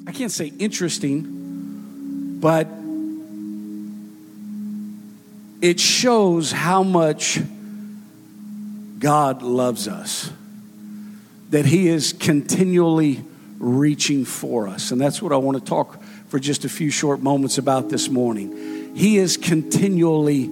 I can't say interesting, but it shows how much God loves us, that he is continually reaching for us. And that's what I want to talk for just a few short moments about this morning. He is continually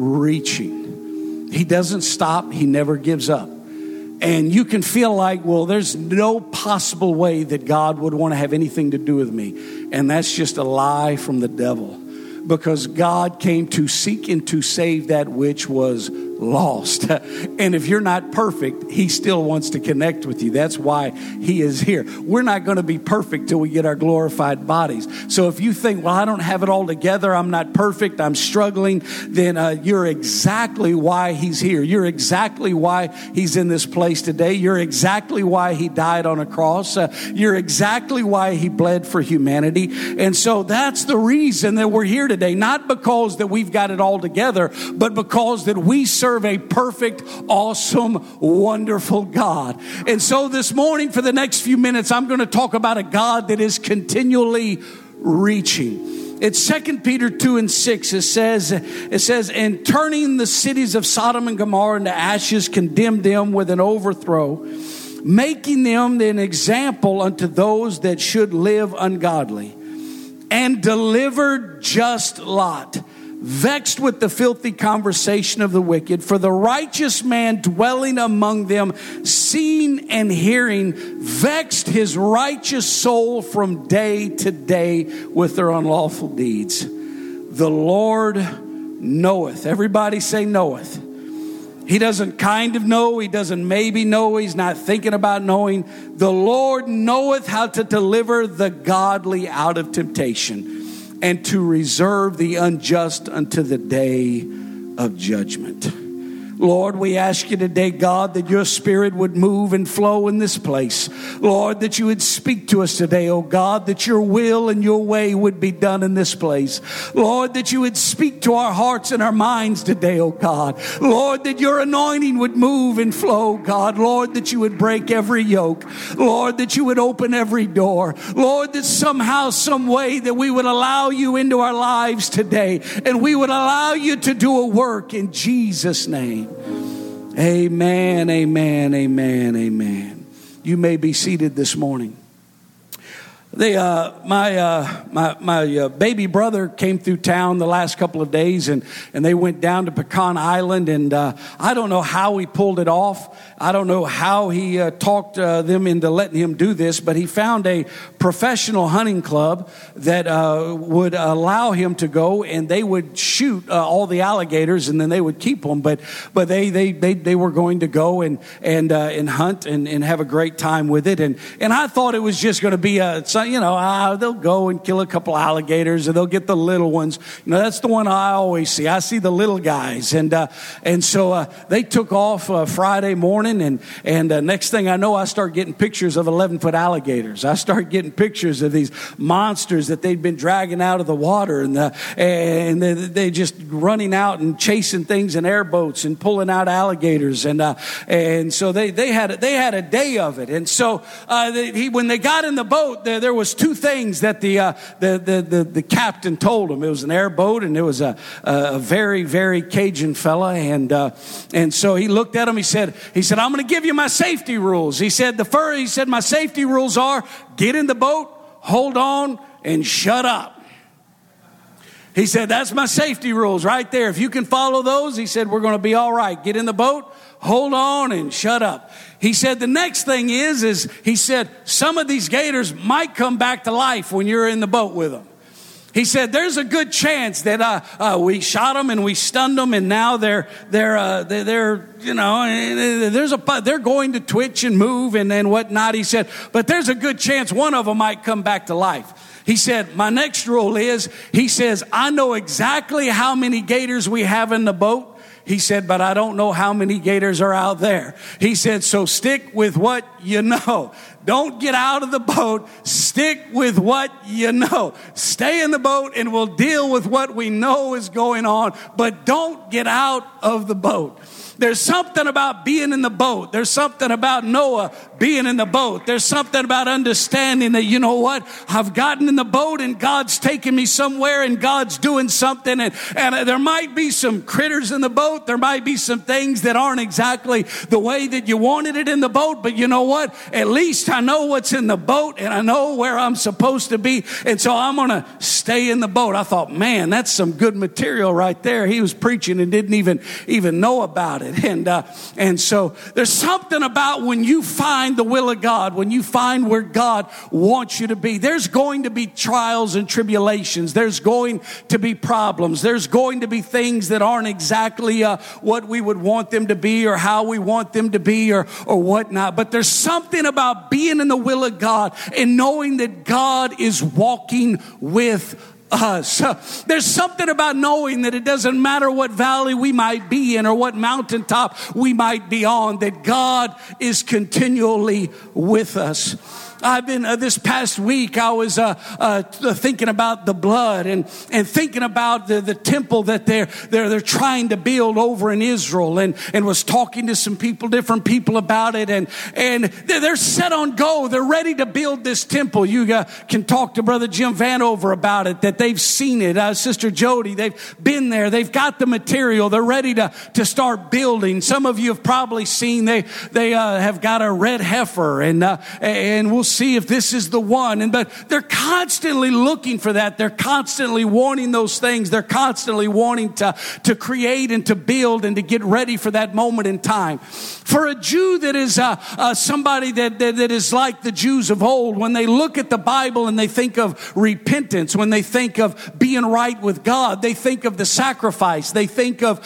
reaching. He doesn't stop. He never gives up. And you can feel like, well, there's no possible way that God would want to have anything to do with me. And that's just a lie from the devil. Because God came to seek and to save that which was lost. And if you're not perfect, he still wants to connect with you. That's why he is here. We're not going to be perfect till we get our glorified bodies. So if you think, well, I don't have it all together, I'm not perfect, I'm struggling, then you're exactly why he's here. You're exactly why he's in this place today. You're exactly why he died on a cross. You're exactly why he bled for humanity. And so that's the reason that we're here today. Not because that we've got it all together, but because that we serve a perfect, awesome, wonderful God. And so this morning, for the next few minutes, I'm going to talk about a God that is continually reaching. It's 2 Peter 2:6. It says, and turning the cities of Sodom and Gomorrah into ashes, condemned them with an overthrow, making them an example unto those that should live ungodly, and delivered just Lot, vexed with the filthy conversation of the wicked. For the righteous man dwelling among them, seeing and hearing, vexed his righteous soul from day to day with their unlawful deeds. The Lord knoweth. Everybody say knoweth. He doesn't kind of know. He doesn't maybe know. He's not thinking about knowing. The Lord knoweth how to deliver the godly out of temptation, and to reserve the unjust unto the day of judgment. Lord, we ask you today, God, that your spirit would move and flow in this place. Lord, that you would speak to us today, oh God, that your will and your way would be done in this place. Lord, that you would speak to our hearts and our minds today, oh God. Lord, that your anointing would move and flow, God. Lord, that you would break every yoke. Lord, that you would open every door. Lord, that somehow, some way that we would allow you into our lives today, and we would allow you to do a work in Jesus' name. Amen, amen, amen, amen. You may be seated this morning. My baby brother came through town the last couple of days, and they went down to Pecan Island, and I don't know how he pulled it off. I don't know how he talked them into letting him do this, but he found a professional hunting club that would allow him to go, and they would shoot all the alligators, and then they would keep them. But they were going to go and hunt and have a great time with it, and I thought it was just going to be they'll go and kill a couple alligators, and they'll get the little ones. You know, that's the one I always see. I see the little guys, and so they took off Friday morning, and next thing I know, I start getting pictures of 11-foot alligators. I start getting pictures of these monsters that they'd been dragging out of the water, and they just running out and chasing things in airboats and pulling out alligators, and so they had a day of it. And so when they got in the boat, there was two things that the captain told him. It was an airboat, and it was a very, very Cajun fella, and so he looked at him. He said, I'm going to give you my safety rules. He said my safety rules are: get in the boat, hold on, and shut up. He said, that's my safety rules right there. If you can follow those, he said, we're going to be all right. Get in the boat, hold on, and shut up. He said the next thing is he said, some of these gators might come back to life when you're in the boat with them. He said, there's a good chance that we shot them and we stunned them, and now they're going to twitch and move and whatnot. He said, but there's a good chance one of them might come back to life. He said, my next rule is, he says, I know exactly how many gators we have in the boat. He said, but I don't know how many gators are out there. He said, so stick with what you know. Don't get out of the boat. Stick with what you know. Stay in the boat and we'll deal with what we know is going on, but don't get out of the boat. There's something about being in the boat. There's something about Noah being in the boat. There's something about understanding that, you know what? I've gotten in the boat and God's taking me somewhere and God's doing something. And there might be some critters in the boat. There might be some things that aren't exactly the way that you wanted it in the boat. But you know what? At least I know what's in the boat and I know where I'm supposed to be. And so I'm going to stay in the boat. I thought, man, that's some good material right there. He was preaching and didn't even know about it. And so there's something about when you find the will of God, when you find where God wants you to be, there's going to be trials and tribulations. There's going to be problems. There's going to be things that aren't exactly what we would want them to be or how we want them to be or whatnot. But there's something about being in the will of God and knowing that God is walking with us. There's something about knowing that it doesn't matter what valley we might be in or what mountaintop we might be on, that God is continually with us. I've been this past week I was thinking about the blood and thinking about the temple that they're trying to build over in Israel and was talking to some people, different people about it, and they're set on go. They're ready to build this temple. You can talk to Brother Jim Vanover about it, that they've seen it. Sister Jody, they've been there. They've got the material. They're ready to start building. Some of you have probably seen they have got a red heifer and we'll see if this is the one. But they're constantly looking for that. They're constantly wanting those things. They're constantly wanting to create and to build and to get ready for that moment in time. For a Jew that is somebody that is like the Jews of old, when they look at the Bible and they think of repentance, when they think of being right with God, they think of the sacrifice. They think of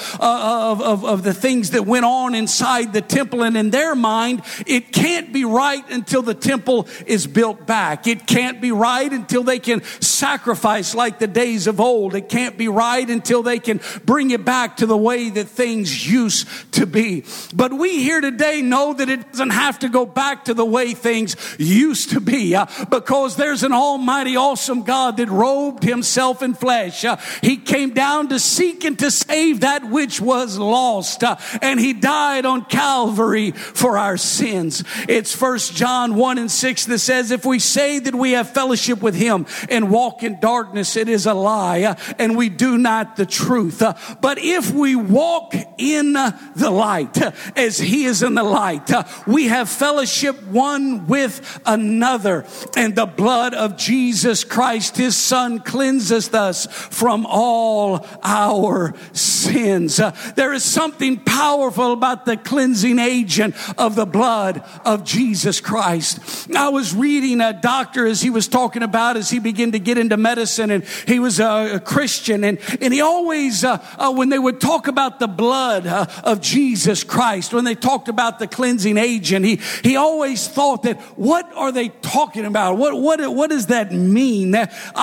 the things that went on inside the temple. And in their mind, it can't be right until the temple is built back. It can't be right until they can sacrifice like the days of old. It can't be right until they can bring it back to the way that things used to be. But we here today know that it doesn't have to go back to the way things used to be because there's an almighty, awesome God that robed himself in flesh. He came down to seek and to save that which was lost. And he died on Calvary for our sins. It's 1 John 1:6 that says, if we say that we have fellowship with him and walk in darkness, it is a lie, and we do not the truth. But if we walk in the light, as he is in the light, we have fellowship one with another. And the blood of Jesus Christ, his son, cleanses us from all our sins. There is something powerful about the cleansing agent of the blood of Jesus Christ. I was reading a doctor as he was talking about as he began to get into medicine, and he was a Christian, and he always when they would talk about the blood of Jesus Christ, when they talked about the cleansing agent, he always thought that, what are they talking about? What does that mean?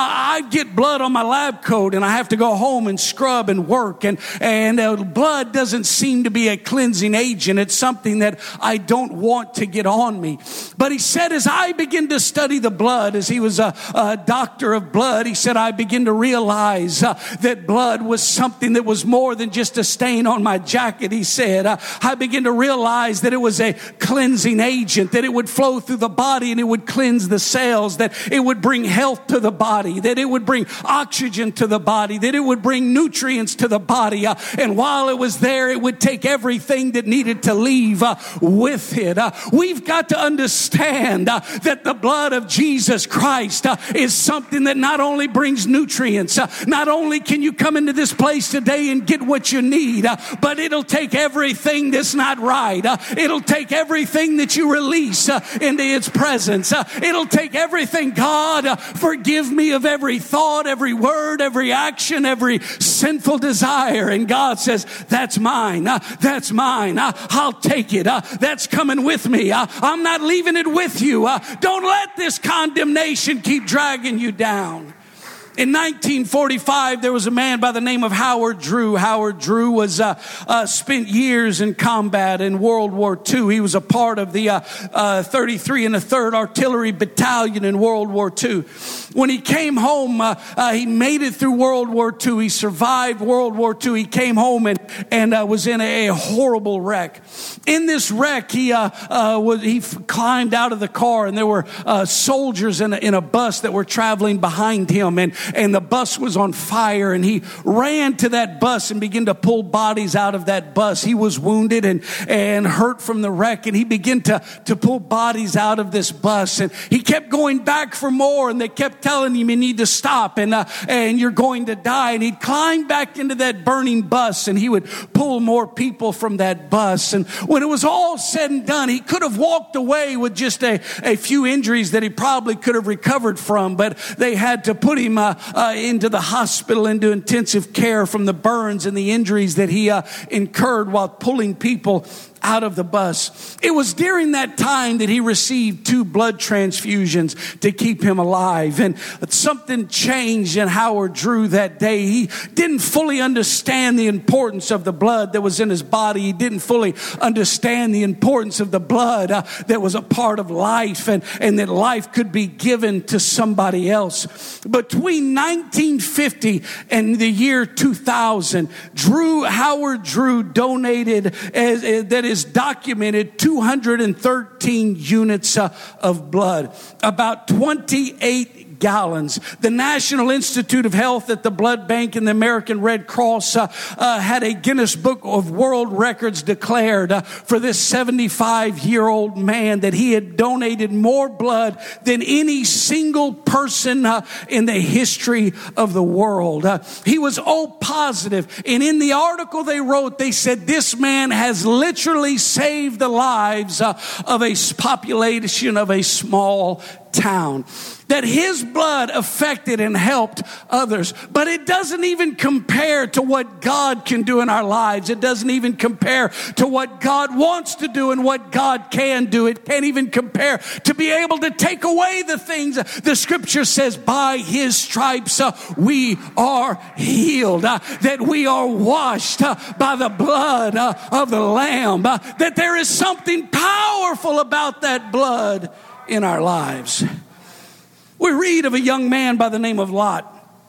I get blood on my lab coat and I have to go home and scrub and work, and blood doesn't seem to be a cleansing agent. It's something that I don't want to get on me. But he said, as I begin to study the blood, as he was a doctor of blood, he said, I begin to realize that blood was something that was more than just a stain on my jacket. He said, I begin to realize that it was a cleansing agent, that it would flow through the body and it would cleanse the cells, that it would bring health to the body, that it would bring oxygen to the body, that it would bring nutrients to the body. And while it was there, it would take everything that needed to leave with it. We've got to understand that the blood of Jesus Christ is something that not only brings nutrients, not only can you come into this place today and get what you need, but it'll take everything that's not right. It'll take everything that you release into its presence. It'll take everything. God, forgive me of every thought, every word, every action, every sinful desire. And God says, that's mine. That's mine. I'll take it. That's coming with me. I'm not leaving it with you. Don't let this condemnation keep dragging you down. In 1945, there was a man by the name of Howard Drew. Howard Drew was spent years in combat in World War II. He was a part of the 33 and the 3rd Artillery Battalion in World War II. When he came home, he made it through World War II. He survived World War II. He came home and was in a horrible wreck. In this wreck, he climbed out of the car, and there were soldiers in a bus that were traveling behind him, and the bus was on fire, and he ran to that bus and began to pull bodies out of that bus. He was wounded and hurt from the wreck, and he began to pull bodies out of this bus, and he kept going back for more, and they kept telling him, you need to stop, and you're going to die. And he'd climb back into that burning bus, and he would pull more people from that bus. And when it was all said and done, he could have walked away with just a few injuries that he probably could have recovered from, but they had to put him into the hospital, into intensive care from the burns and the injuries that he incurred while pulling people out of the bus. It was during that time that he received 2 blood transfusions to keep him alive. And something changed in Howard Drew that day. He didn't fully understand the importance of the blood that was in his body. He didn't fully understand the importance of the blood that was a part of life, and that life could be given to somebody else. Between 1950 and the year 2000, Howard Drew donated, that is documented, 213 units of blood, about 28 gallons. The National Institute of Health at the Blood Bank and the American Red Cross had a Guinness Book of World Records declared for this 75-year-old man that he had donated more blood than any single person in the history of the world. He was O positive, and in the article they wrote, they said this man has literally saved the lives of a population of a small town. That his blood affected and helped others. But it doesn't even compare to what God can do in our lives. It doesn't even compare to what God wants to do and what God can do. It can't even compare to be able to take away the things. The scripture says, by his stripes we are healed. That we are washed by the blood of the Lamb. That there is something powerful about that blood in our lives. We read of a young man by the name of Lot.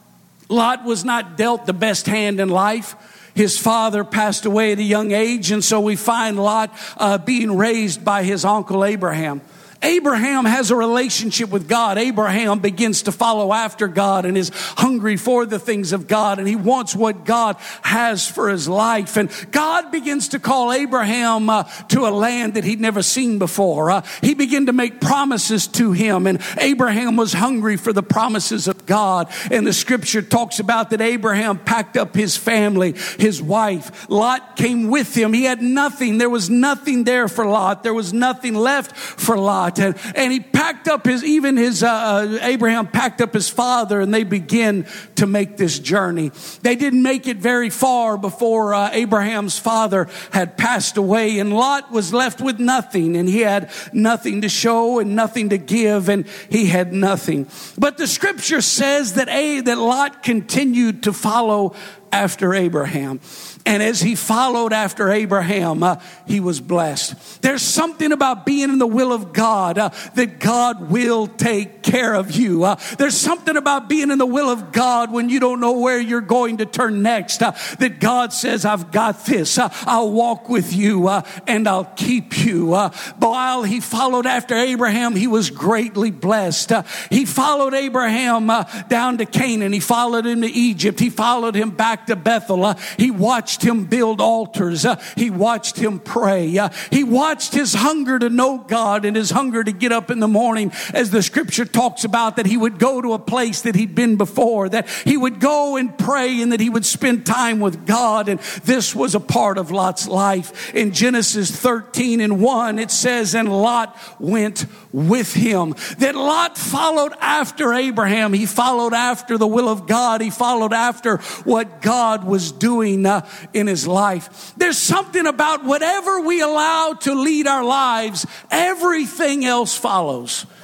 Lot was not dealt the best hand in life. His father passed away at a young age, and so we find Lot being raised by his uncle Abraham. Abraham has a relationship with God. Abraham begins to follow after God and is hungry for the things of God, and he wants what God has for his life. And God begins to call Abraham to a land that he'd never seen before. He began to make promises to him, and Abraham was hungry for the promises of God. And the scripture talks about that Abraham packed up his family, his wife. Lot came with him. He had nothing. There was nothing there for Lot. There was nothing left for Lot. And he packed up Abraham packed up his father, and they begin to make this journey. They didn't make it very far before Abraham's father had passed away, and Lot was left with nothing, and he had nothing to show and nothing to give, and he had nothing. But the scripture says that Lot continued to follow after Abraham. And as he followed after Abraham, he was blessed. There's something about being in the will of God that God will take care of you. There's something about being in the will of God when you don't know where you're going to turn next. That God says, I've got this. I'll walk with you and I'll keep you. While he followed after Abraham, he was greatly blessed. He followed Abraham down to Canaan. He followed him to Egypt. He followed him back to Bethel. He watched him build altars. He watched him pray. He watched his hunger to know God and his hunger to get up in the morning, as the scripture talks about, that he would go to a place that he'd been before, that he would go and pray, and that he would spend time with God. And this was a part of Lot's life. In Genesis 13:1, it says, and Lot went with him. That Lot followed after Abraham. He followed after the will of God. He followed after what God was doing in his life. There's something about whatever we allow to lead our lives, everything else follows.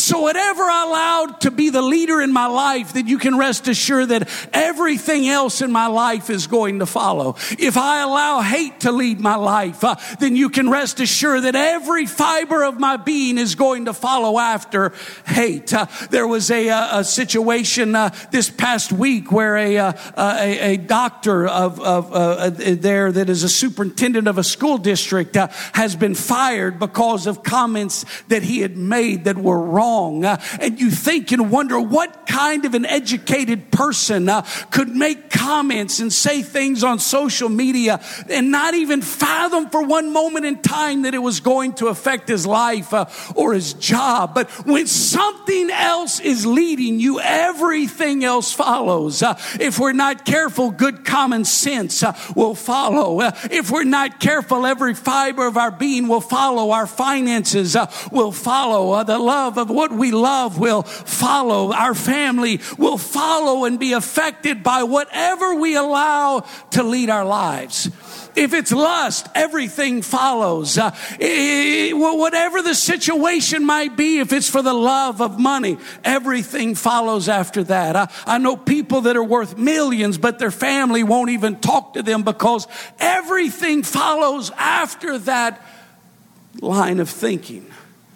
So whatever I allowed to be the leader in my life, then you can rest assured that everything else in my life is going to follow. If I allow hate to lead my life, then you can rest assured that every fiber of my being is going to follow after hate. There was a situation this past week where a doctor there that is a superintendent of a school district has been fired because of comments that he had made that were wrong. And you think and wonder what kind of an educated person could make comments and say things on social media and not even fathom for one moment in time that it was going to affect his life or his job. But when something else is leading you, everything else follows. If we're not careful, good common sense will follow. If we're not careful, every fiber of our being will follow. Our finances will follow. The love of what we love will follow. Our family will follow and be affected by whatever we allow to lead our lives. If it's lust, everything follows. Whatever the situation might be, if it's for the love of money, everything follows after that. I know people that are worth millions, but their family won't even talk to them because everything follows after that line of thinking.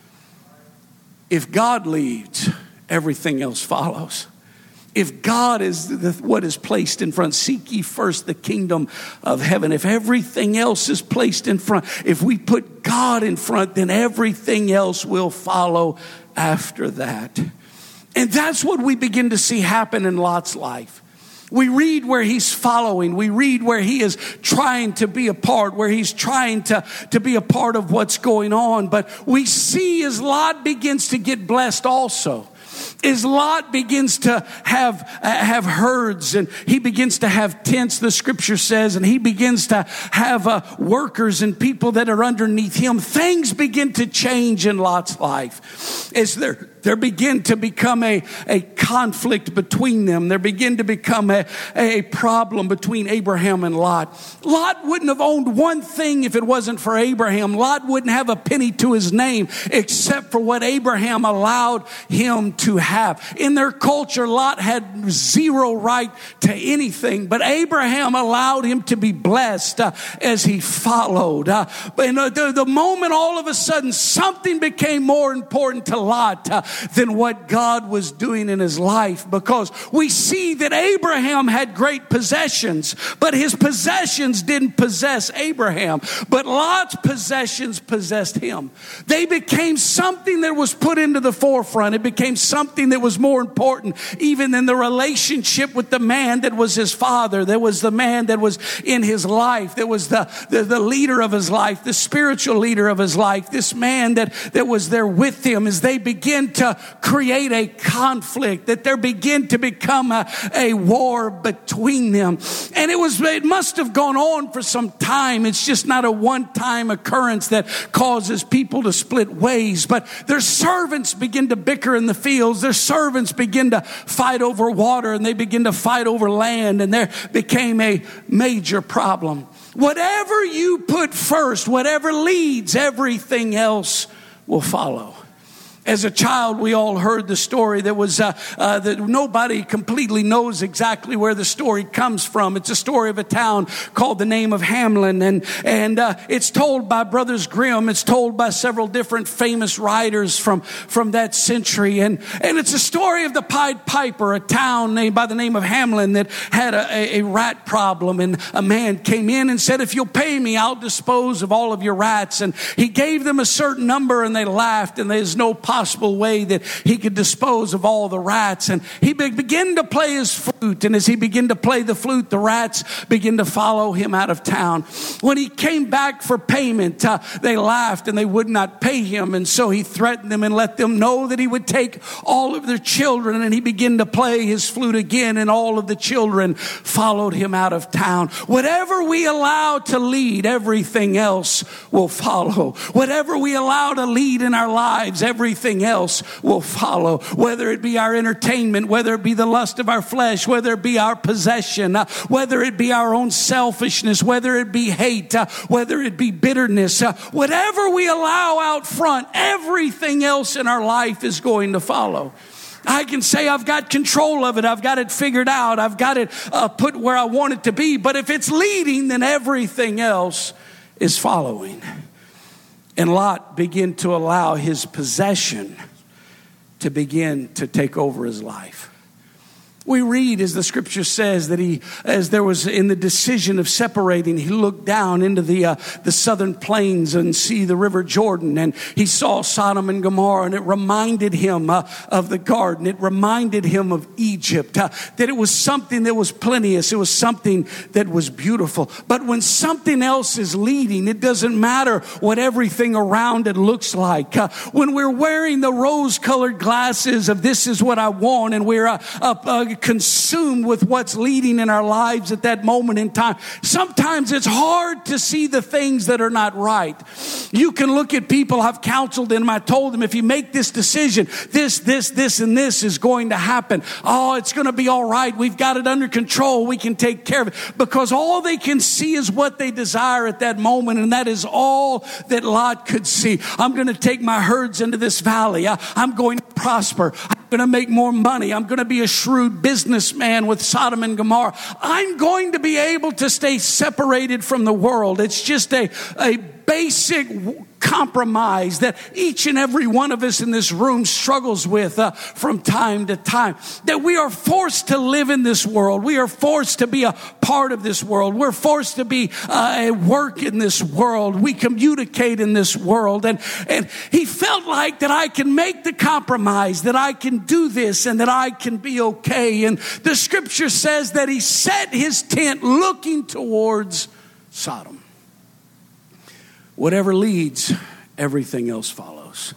If God leads, everything else follows. If God is what is placed in front, seek ye first the kingdom of heaven. If everything else is placed in front, if we put God in front, then everything else will follow after that. And that's what we begin to see happen in Lot's life. We read where he's following. We read where he is trying to be a part, where he's trying to be a part of what's going on. But we see as Lot begins to get blessed also. As Lot begins to have herds and he begins to have tents, the scripture says, and he begins to have workers and people that are underneath him, things begin to change in Lot's life. As there begin to become a conflict between them. There begin to become a problem between Abraham and Lot. Lot wouldn't have owned one thing if it wasn't for Abraham. Lot wouldn't have a penny to his name except for what Abraham allowed him to have. In their culture, Lot had zero right to anything, but Abraham allowed him to be blessed as he followed. But the moment all of a sudden something became more important to Lot than what God was doing in his life, because we see that Abraham had great possessions, but his possessions didn't possess Abraham, but Lot's possessions possessed him. They became something that was put into the forefront. It became something that was more important even than the relationship with the man that was his father. There was the man that was in his life. There was the leader of his life, the spiritual leader of his life, this man that was there with him. As they begin to create a conflict, that there begin to become a war between them. And it must have gone on for some time. It's just not a one-time occurrence that causes people to split ways. But their servants begin to bicker in the fields. Their servants begin to fight over water, and they begin to fight over land, and there became a major problem. Whatever you put first, whatever leads, everything else will follow. As a child, we all heard the story that was that nobody completely knows exactly where the story comes from. It's a story of a town called the name of Hamelin, and it's told by Brothers Grimm. It's told by several different famous writers from that century, and it's a story of the Pied Piper, a town named by the name of Hamelin that had a rat problem, and a man came in and said, "If you'll pay me, I'll dispose of all of your rats." And he gave them a certain number, and they laughed, and there's no possible way that he could dispose of all the rats. And he began to play his flute, and as he began to play the flute, the rats began to follow him out of town. When he came back for payment, they laughed and they would not pay him, and so he threatened them and let them know that he would take all of their children. And he began to play his flute again, and all of the children followed him out of town. Whatever we allow to lead, everything else will follow. Whatever we allow to lead in our lives, everything everything else will follow. Whether it be our entertainment, whether it be the lust of our flesh, whether it be our possession, whether it be our own selfishness, whether it be hate, whether it be bitterness, whatever we allow out front, everything else in our life is going to follow. I can say I've got control of it. I've got it figured out. I've got it put where I want it to be. But if it's leading, then everything else is following. And Lot began to allow his possession to begin to take over his life. We read, as the scripture says, that as there was in the decision of separating, he looked down into the southern plains and see the river Jordan, and he saw Sodom and Gomorrah, and it reminded him of the garden. It reminded him of Egypt, that it was something that was plenteous. It was something that was beautiful. But when something else is leading, it doesn't matter what everything around it looks like. When we're wearing the rose-colored glasses of this is what I want, and we're consumed with what's leading in our lives at that moment in time, sometimes it's hard to see the things that are not right. You can look at people. I've counseled them. I told them, if you make this decision, this, and this is going to happen. Oh, it's going to be all right. We've got it under control. We can take care of it. Because all they can see is what they desire at that moment. And that is all that Lot could see. I'm going to take my herds into this valley. I'm going to prosper. I'm going to make more money. I'm going to be a shrewd businessman with Sodom and Gomorrah. I'm going to be able to stay separated from the world. It's just a basic compromise that each and every one of us in this room struggles with from time to time. That we are forced to live in this world. We are forced to be a part of this world. We're forced to be a work in this world. We communicate in this world. And he felt like that I can make the compromise, that I can do this, and that I can be okay. And the scripture says that he set his tent looking towards Sodom. Whatever leads, everything else follows.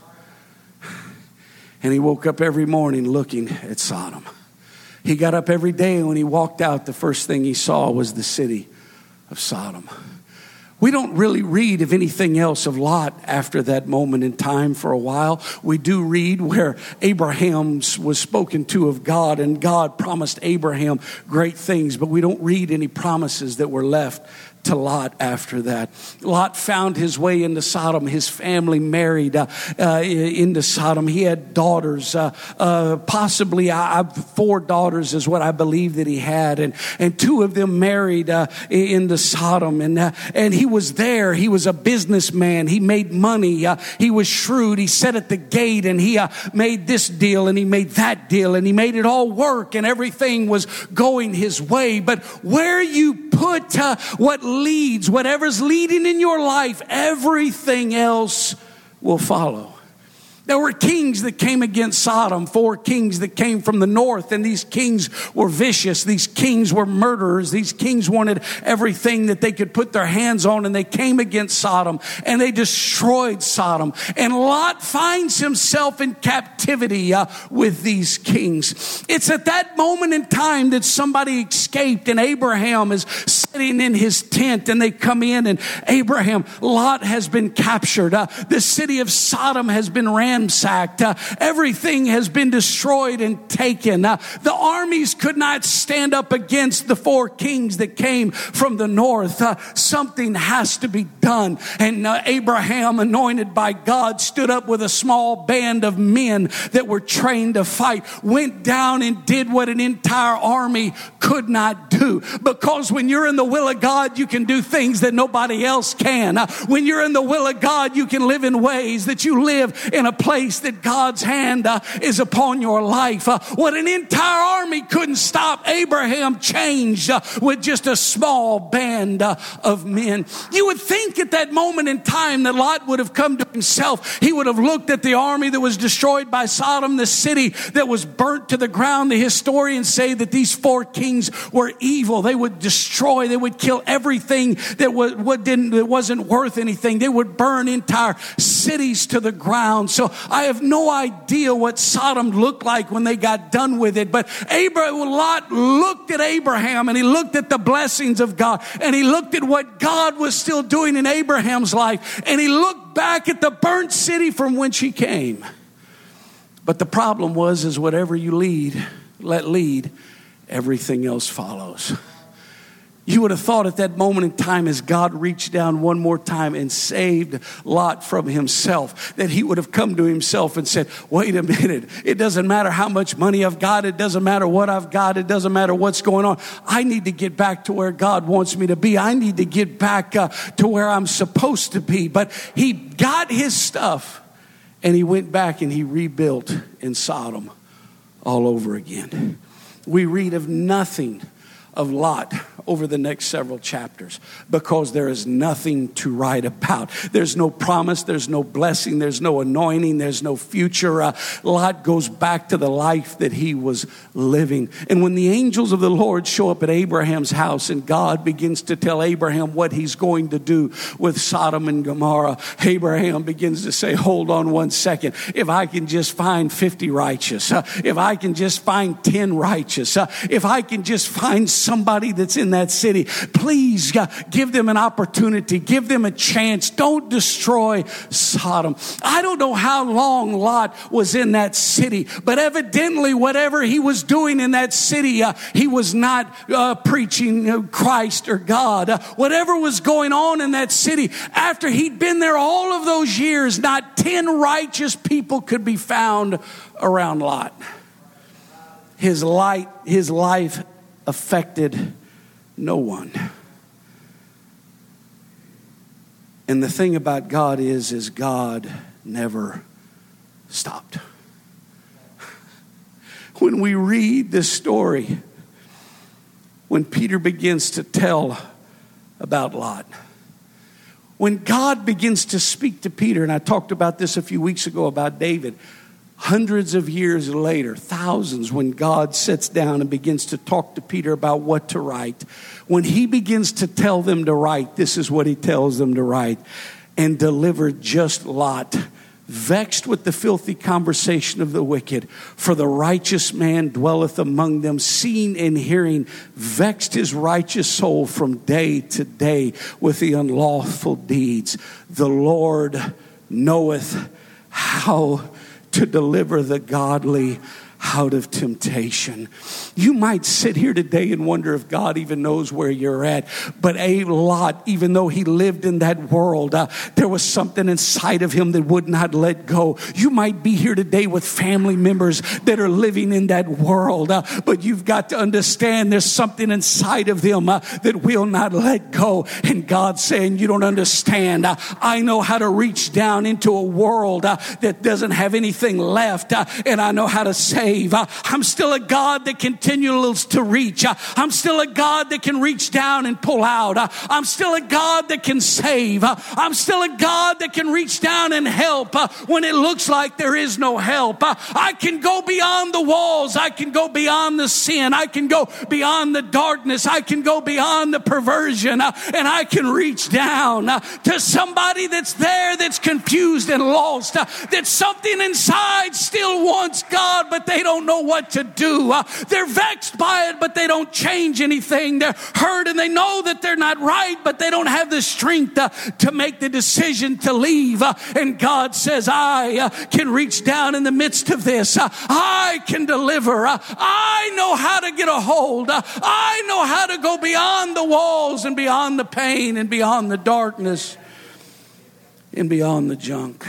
And he woke up every morning looking at Sodom. He got up every day, and when he walked out, the first thing he saw was the city of Sodom. We don't really read of anything else of Lot after that moment in time for a while. We do read where Abraham was spoken to of God, and God promised Abraham great things, but we don't read any promises that were left to Lot after that. Lot found his way into Sodom. His family married into Sodom. He had daughters, possibly 4 daughters is what I believe that he had, and 2 of them married into Sodom. And he was there. He was a businessman. He made money. He was shrewd. He sat at the gate, and he made this deal, and he made that deal, and he made it all work, and everything was going his way. But where you put what leads, whatever's leading in your life, everything else will follow. There were kings that came against Sodom, 4 kings that came from the north, and these kings were vicious. These kings were murderers. These kings wanted everything that they could put their hands on, and they came against Sodom, and they destroyed Sodom. And Lot finds himself in captivity with these kings. It's at that moment in time that somebody escaped, and Abraham is sitting in his tent, and they come in, and Lot has been captured. The city of Sodom has been ransacked. Everything has been destroyed and taken. The armies could not stand up against the 4 kings that came from the north. Something has to be done. And Abraham, anointed by God, stood up with a small band of men that were trained to fight, went down and did what an entire army could not do. Because when you're in the will of God, you can do things that nobody else can. When you're in the will of God, you can live in ways that you live in a place that God's hand is upon your life. What an entire army couldn't stop, Abraham changed with just a small band of men. You would think at that moment in time that Lot would have come to himself. He would have looked at the army that was destroyed by Sodom, the city that was burnt to the ground. The historians say that these 4 kings were evil. They would destroy, they would kill everything that wasn't worth anything. They would burn entire cities to the ground. So I have no idea what Sodom looked like when they got done with it. But Lot looked at Abraham, and he looked at the blessings of God, and he looked at what God was still doing in Abraham's life, and he looked back at the burnt city from whence he came. But the problem is whatever you let lead, everything else follows. You would have thought at that moment in time, as God reached down one more time and saved Lot from himself, that he would have come to himself and said, wait a minute, it doesn't matter how much money I've got. It doesn't matter what I've got. It doesn't matter what's going on. I need to get back to where God wants me to be. I need to get back to where I'm supposed to be. But he got his stuff and he went back and he rebuilt in Sodom all over again. We read of nothing of Lot over the next several chapters because there is nothing to write about. There's no promise, there's no blessing, there's no anointing, there's no future. Lot goes back to the life that he was living. And when the angels of the Lord show up at Abraham's house and God begins to tell Abraham what he's going to do with Sodom and Gomorrah, Abraham begins to say, hold on one second. If I can just find 50 righteous, if I can just find 10 righteous, if I can just find somebody that's in that city, please give them an opportunity, give them a chance. Don't destroy Sodom. I don't know how long Lot was in that city, but evidently whatever he was doing in that city, he was not preaching Christ or God. Whatever was going on in that city, after he'd been there all of those years, not 10 righteous people could be found around Lot. His life affected no one. And the thing about God is God never stopped. When we read this story, when Peter begins to tell about Lot, when God begins to speak to Peter, and I talked about this a few weeks ago about David, hundreds of years later, thousands, when God sits down and begins to talk to Peter about what to write, when he begins to tell them to write, this is what he tells them to write. And delivered just Lot, vexed with the filthy conversation of the wicked. For the righteous man dwelleth among them, seeing and hearing, vexed his righteous soul from day to day with the unlawful deeds. The Lord knoweth how to deliver the godly out of temptation. You might sit here today and wonder if God even knows where you're at. But Lot, even though he lived in that world, there was something inside of him that would not let go. You might be here today with family members that are living in that world. But you've got to understand there's something inside of them that will not let go. And God's saying, you don't understand. I know how to reach down into a world that doesn't have anything left. And I know how to save. I'm still a God that continues to reach. I'm still a God that can reach down and pull out. I'm still a God that can save. I'm still a God that can reach down and help when it looks like there is no help. I can go beyond the walls. I can go beyond the sin. I can go beyond the darkness. I can go beyond the perversion. And I can reach down to somebody that's there, that's confused and lost, that something inside still wants God, but they don't know what to do. They're vexed by it, but they don't change anything. They're hurt and they know that they're not right, but they don't have the strength to make the decision to leave. And God says, I can reach down in the midst of this. I can deliver. I know how to get a hold. I know how to go beyond the walls and beyond the pain and beyond the darkness and beyond the junk.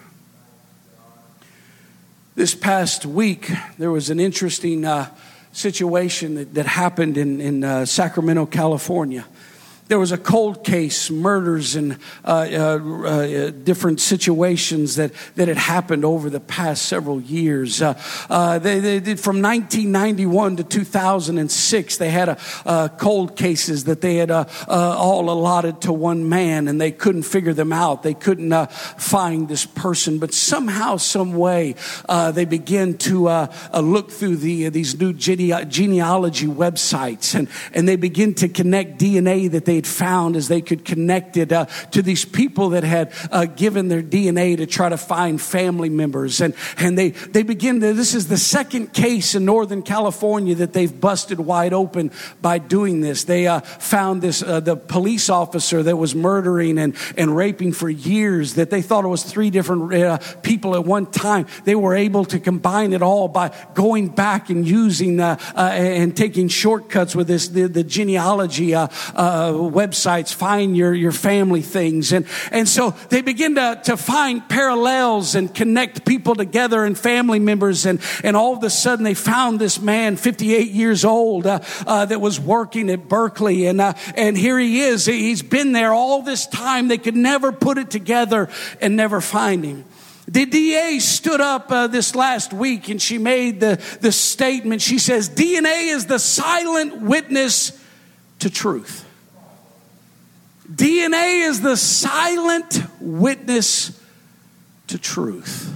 This past week, there was an interesting situation that happened in Sacramento, California. There was a cold case, murders and different situations that had happened over the past several years. They did from 1991 to 2006. They had cold cases that they had all allotted to one man, and they couldn't figure them out. They couldn't find this person, but somehow, some way, they began to look through these new genealogy websites, and they begin to connect DNA that they they'd found as they could connect it to these people that had given their DNA to try to find family members. And they begin to, this is the second case in Northern California that they've busted wide open by doing this. They found this, the police officer that was murdering and raping for years, that they thought it was 3 different people at one time. They were able to combine it all by going back and using and taking shortcuts with this, the genealogy websites, find your family things. And so they begin to find parallels and connect people together and family members. And all of a sudden they found this man, 58 years old, that was working at Berkeley. And here he is. He's been there all this time. They could never put it together and never find him. The DA stood up this last week and she made the statement. She says, DNA is the silent witness to truth. DNA is the silent witness to truth.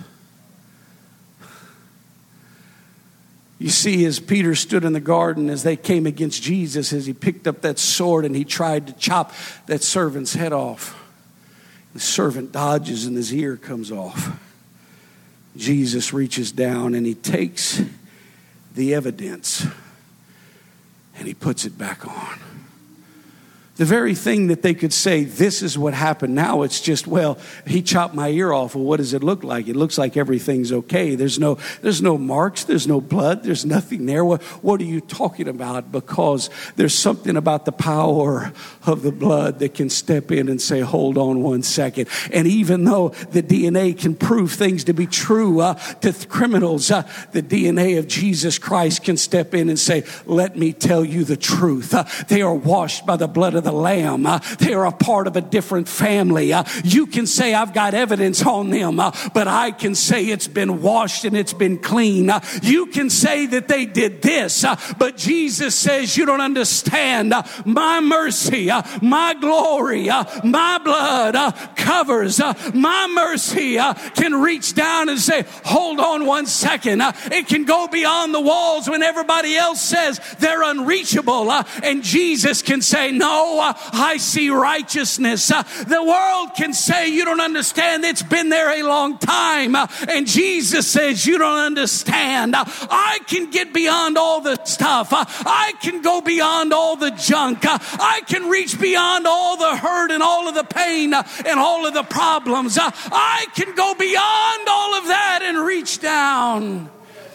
You see, as Peter stood in the garden, as they came against Jesus, as he picked up that sword and he tried to chop that servant's head off. The servant dodges and his ear comes off. Jesus reaches down and he takes the evidence and he puts it back on. The very thing that they could say, this is what happened. Now it's just, well, he chopped my ear off. Well, what does it look like? It looks like everything's okay. There's no marks. There's no blood. There's nothing there. What are you talking about? Because there's something about the power of the blood that can step in and say, hold on one second. And even though the DNA can prove things to be true to criminals, the DNA of Jesus Christ can step in and say, let me tell you the truth. They are washed by the blood of the Lamb. They are a part of a different family. You can say, I've got evidence on them, but I can say it's been washed and it's been clean. You can say that they did this, but Jesus says, you don't understand. My mercy, my glory, my blood covers. My mercy can reach down and say, hold on one second. It can go beyond the walls when everybody else says they're unreachable. And Jesus can say, no, I see righteousness. The world can say, you don't understand. It's been there a long time. And Jesus says, you don't understand. I can get beyond all the stuff. I can go beyond all the junk. I can reach beyond all the hurt and all of the pain and all of the problems. I can go beyond all of that and reach down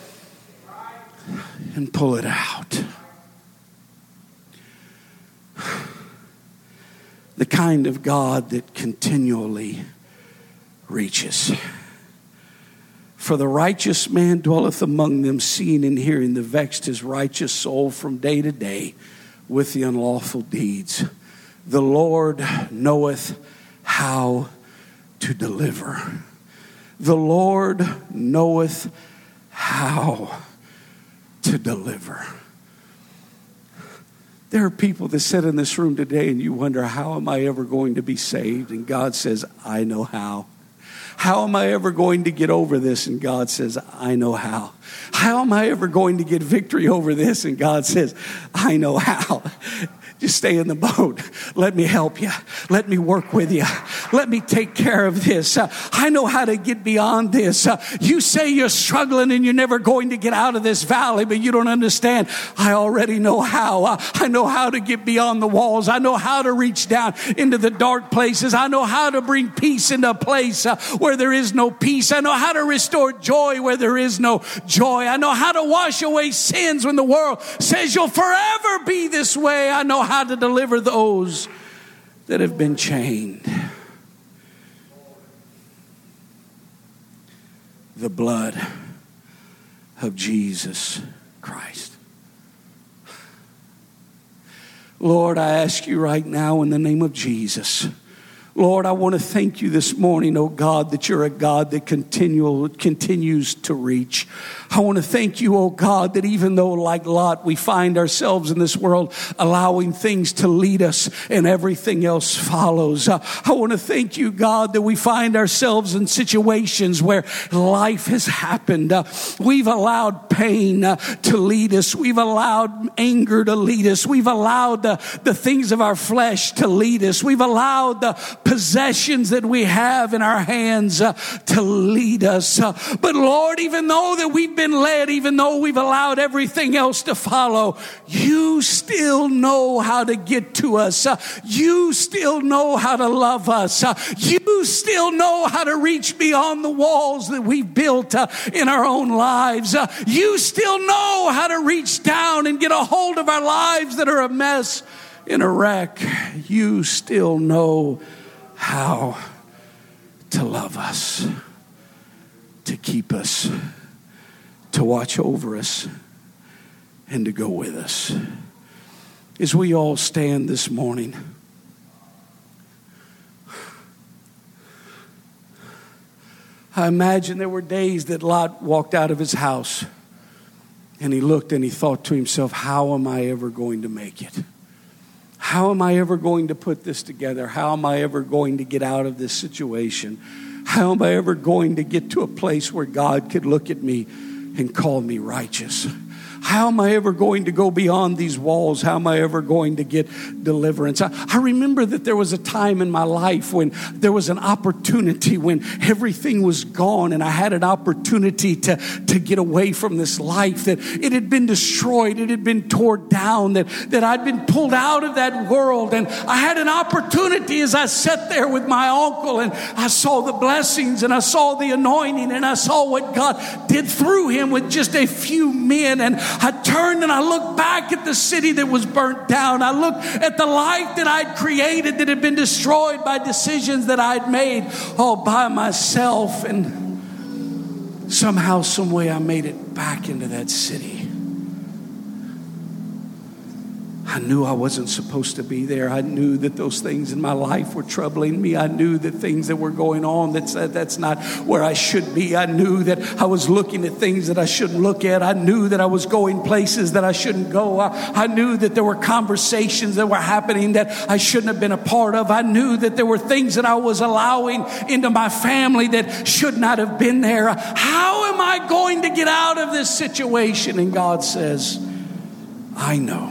and pull it out. The kind of God that continually reaches. For the righteous man dwelleth among them, seeing and hearing the vexed his righteous soul from day to day with the unlawful deeds. The Lord knoweth how to deliver. The Lord knoweth how to deliver. There are people that sit in this room today and you wonder, how am I ever going to be saved? And God says, I know how. How am I ever going to get over this? And God says, I know how. How am I ever going to get victory over this? And God says, I know how. Just stay in the boat. Let me help you. Let me work with you. Let me take care of this. I know how to get beyond this. You say you're struggling and you're never going to get out of this valley, but you don't understand. I already know how. I know how to get beyond the walls. I know how to reach down into the dark places. I know how to bring peace into a place where there is no peace. I know how to restore joy where there is no joy. I know how to wash away sins when the world says you'll forever be this way. I know how to deliver those that have been chained. The blood of Jesus Christ. Lord, I ask you right now in the name of Jesus, Lord, I want to thank you this morning, oh God, that you're a God that continues to reach. I want to thank you, oh God, that even though like Lot, we find ourselves in this world allowing things to lead us and everything else follows. I want to thank you, God, that we find ourselves in situations where life has happened. We've allowed pain to lead us. We've allowed anger to lead us. We've allowed the things of our flesh to lead us. We've allowed the possessions that we have in our hands to lead us. But Lord, even though that we've been led, even though we've allowed everything else to follow, you still know how to get to us. You still know how to love us. You still know how to reach beyond the walls that we've built in our own lives. You still know how to reach down and get a hold of our lives that are a mess in a wreck. You still know how to love us, to keep us, to watch over us, and to go with us. As we all stand this morning, I imagine there were days that Lot walked out of his house and he looked and he thought to himself, how am I ever going to make it? How am I ever going to put this together? How am I ever going to get out of this situation? How am I ever going to get to a place where God could look at me and call me righteous? How am I ever going to go beyond these walls? How am I ever going to get deliverance? I remember that there was a time in my life when there was an opportunity, when everything was gone and I had an opportunity to get away from this life, that it had been destroyed, it had been torn down, that I'd been pulled out of that world. And I had an opportunity as I sat there with my uncle and I saw the blessings and I saw the anointing and I saw what God did through him with just a few men. And I turned and I looked back at the city that was burnt down. I looked at the life that I'd created that had been destroyed by decisions that I'd made all by myself. And somehow, some way, I made it back into that city. I knew I wasn't supposed to be there. I knew that those things in my life were troubling me. I knew that things that were going on, that's not where I should be. I knew that I was looking at things that I shouldn't look at. I knew that I was going places that I shouldn't go. I knew that there were conversations that were happening that I shouldn't have been a part of. I knew that there were things that I was allowing into my family that should not have been there. How am I going to get out of this situation? And God says, I know.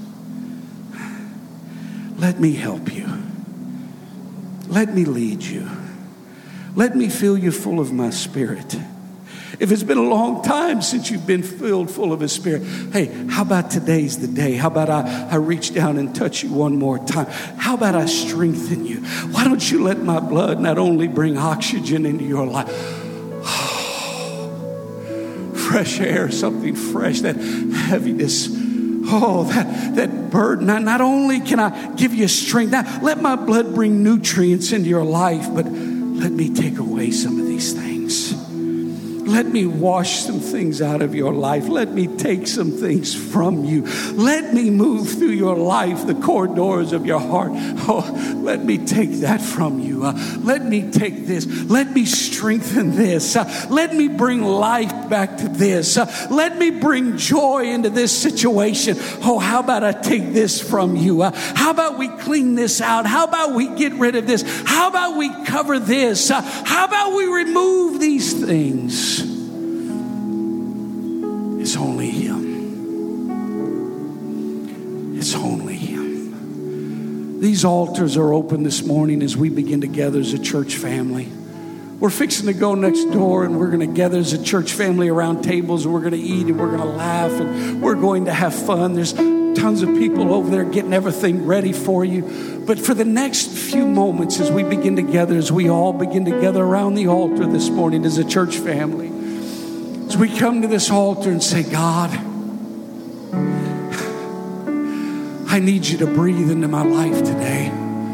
Let me help you. Let me lead you. Let me fill you full of my Spirit. If it's been a long time since you've been filled full of His Spirit, hey, how about today's the day? How about I reach down and touch you one more time? How about I strengthen you? Why don't you let my blood not only bring oxygen into your life, fresh air, something fresh, that heaviness, that burden. Not only can I give you strength, now let my blood bring nutrients into your life, but let me take away some of these things. Let me wash some things out of your life. Let me take some things from you. Let me move through your life, the corridors of your heart. Oh, let me take that from you. Let me take this. Let me strengthen this. Let me bring life back to this. Let me bring joy into this situation. Oh, how about I take this from you? How about we clean this out? How about we get rid of this? How about we cover this? How about we remove these things? It's only Him. It's only Him. These altars are open this morning as we begin to gather as a church family. We're fixing to go next door and we're going to gather as a church family around tables, and we're going to eat and we're going to laugh and we're going to have fun. There's tons of people over there getting everything ready for you. But for the next few moments as we begin to gather, as we all begin to gather around the altar this morning as a church family, as we come to this altar and say, God, I need you to breathe into my life today.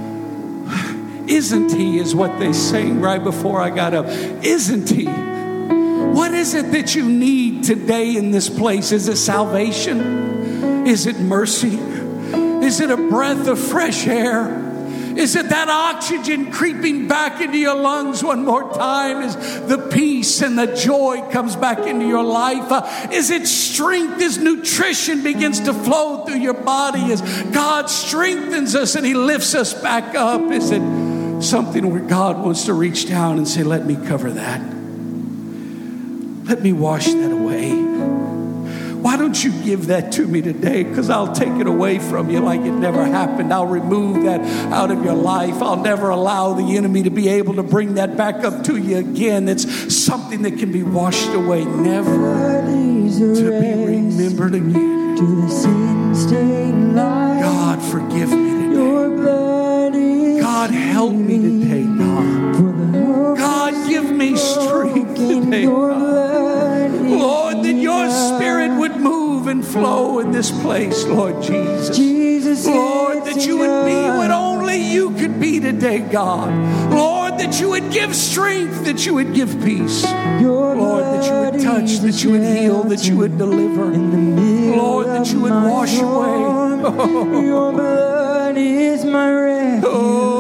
Isn't He, is what they sang right before I got up. Isn't He? What is it that you need today in this place? Is it salvation? Is it mercy? Is it a breath of fresh air? Is it that oxygen creeping back into your lungs one more time? Is the peace and the joy comes back into your life? Is it strength as nutrition begins to flow through your body as God strengthens us and He lifts us back up? Is it something where God wants to reach down and say, let me cover that. Let me wash that away. Why don't you give that to me today? Because I'll take it away from you like it never happened. I'll remove that out of your life. I'll never allow the enemy to be able to bring that back up to you again. It's something that can be washed away, never to be remembered again. God, forgive me today. God, help me today, God. God, give me strength today, God. Lord, that your Spirit would move and flow in this place, Lord Jesus. Lord, that you would be what only you could be today, God. Lord, that you would give strength, that you would give peace. Lord, that you would touch, that you would heal, that you would deliver. Lord, that you would wash away. Your blood is my refuge.